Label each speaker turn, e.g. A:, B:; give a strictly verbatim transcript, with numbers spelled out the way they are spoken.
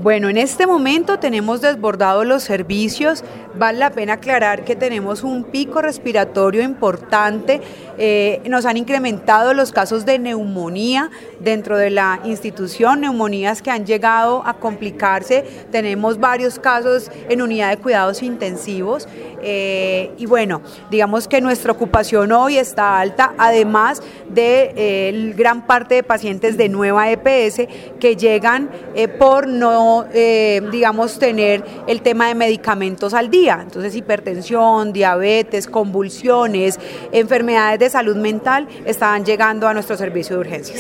A: Bueno, en este momento tenemos desbordados los servicios. Vale la pena aclarar que tenemos un pico respiratorio importante. Eh, nos han incrementado los casos de neumonía dentro de la institución, neumonías que han llegado a complicarse. Tenemos varios casos en unidad de cuidados intensivos. Eh, y bueno, digamos que nuestra ocupación hoy está alta, además de eh, gran parte de pacientes de nueva E P S que llegan eh, por no, eh, digamos, tener el tema de medicamentos al día. Entonces, hipertensión, diabetes, convulsiones, enfermedades de salud mental están llegando a nuestro servicio de urgencias.